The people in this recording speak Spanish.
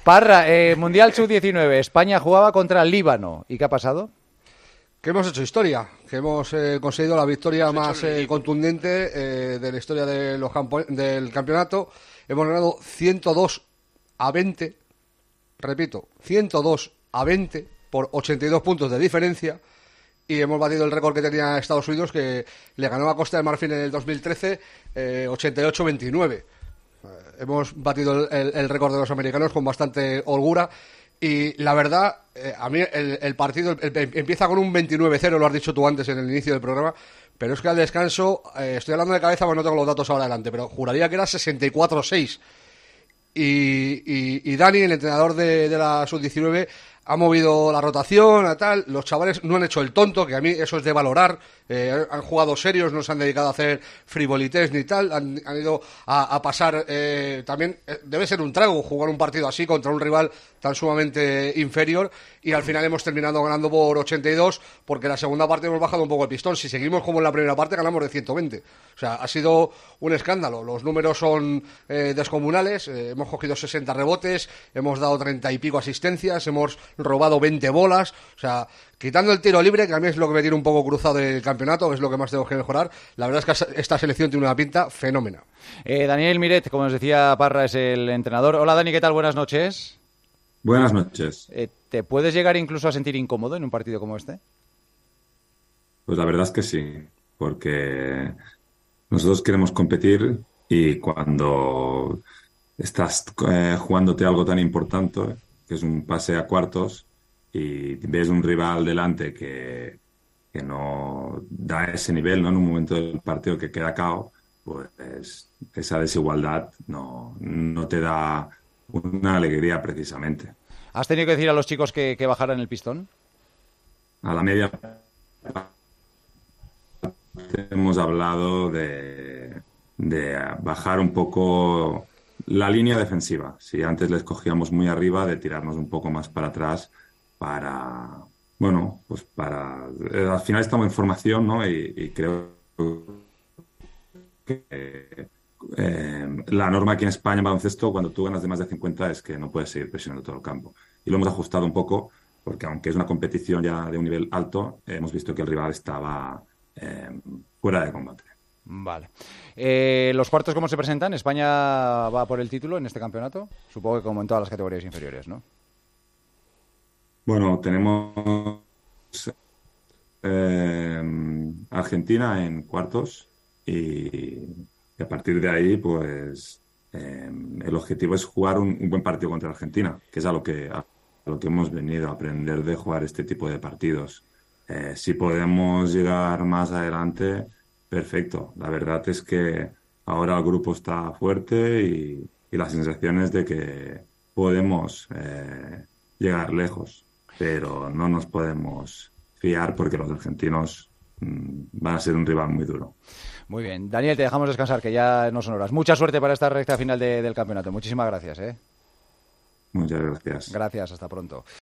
Parra, Mundial Sub-19. España jugaba contra el Líbano. ¿Y qué ha pasado? Que hemos hecho historia, que hemos conseguido la victoria más contundente de la historia de del campeonato. Hemos ganado 102-20, repito, 102-20 por 82 puntos de diferencia, y hemos batido el récord que tenía Estados Unidos, que le ganó a Costa de Marfil en el 2013, 88-29. Hemos batido el récord de los americanos con bastante holgura. Y la verdad, a mí el partido empieza con un 29-0, lo has dicho tú antes en el inicio del programa, pero es que al descanso, estoy hablando de cabeza porque no tengo los datos ahora adelante, pero juraría que era 64-6. Y Dani, el entrenador de la Sub-19, ha movido la rotación a tal. Los chavales no han hecho el tonto, que a mí eso es de valorar. Han jugado serios, no se han dedicado a hacer frivolités ni tal. Han ido a pasar. También debe ser un trago jugar un partido así contra un rival tan sumamente inferior. Y al final hemos terminado ganando por 82, porque en la segunda parte hemos bajado un poco el pistón. Si seguimos como en la primera parte, ganamos de 120. O sea, ha sido un escándalo. Los números son descomunales. Hemos cogido 60 rebotes, hemos dado 30 y pico asistencias, hemos robado 20 bolas. O sea, quitando el tiro libre, que a mí es lo que me tiene un poco cruzado del campeonato, es lo que más tengo que mejorar. La verdad es que esta selección tiene una pinta fenómena. Daniel Miret, como nos decía Parra, es el entrenador. Hola Dani, ¿qué tal? Buenas noches. Buenas noches. ¿Te puedes llegar incluso a sentir incómodo en un partido como este? Pues la verdad es que sí, porque nosotros queremos competir, y cuando estás jugándote algo tan importante, que es un pase a cuartos, y ves un rival delante que no da ese nivel, ¿no? En un momento del partido que queda cao, pues esa desigualdad no te da una alegría precisamente. ¿Has tenido que decir a los chicos que bajaran el pistón? A la media hemos hablado de bajar un poco la línea defensiva. Si antes les cogíamos muy arriba, de tirarnos un poco más para atrás para... Bueno, pues para... al final estamos en formación, ¿no? Y creo que la norma aquí en España en baloncesto, cuando tú ganas de más de 50, es que no puedes seguir presionando todo el campo. Y lo hemos ajustado un poco, porque aunque es una competición ya de un nivel alto, hemos visto que el rival estaba fuera de combate. Vale. ¿Los cuartos cómo se presentan? ¿España va por el título en este campeonato? Supongo que como en todas las categorías inferiores, ¿no? Bueno, tenemos Argentina en cuartos, y a partir de ahí, pues el objetivo es jugar un buen partido contra Argentina, que es a lo que hemos venido a aprender de jugar este tipo de partidos. Si podemos llegar más adelante, perfecto. La verdad es que ahora el grupo está fuerte, y la sensación es de que podemos llegar lejos, pero no nos podemos fiar, porque los argentinos van a ser un rival muy duro. Muy bien. Daniel, te dejamos descansar, que ya no son horas. Mucha suerte para esta recta final del campeonato. Muchísimas gracias. Muchas gracias. Gracias, hasta pronto.